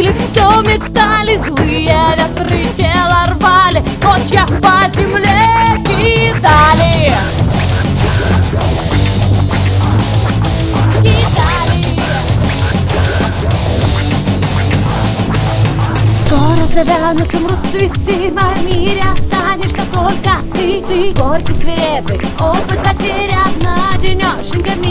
пили, все метали, злые ветры тело рвали, клочья по земле кидали. Скоро завянут, умрут цветы, в мире останешься только ты горький, свирепый, опыт потерян на денешенька.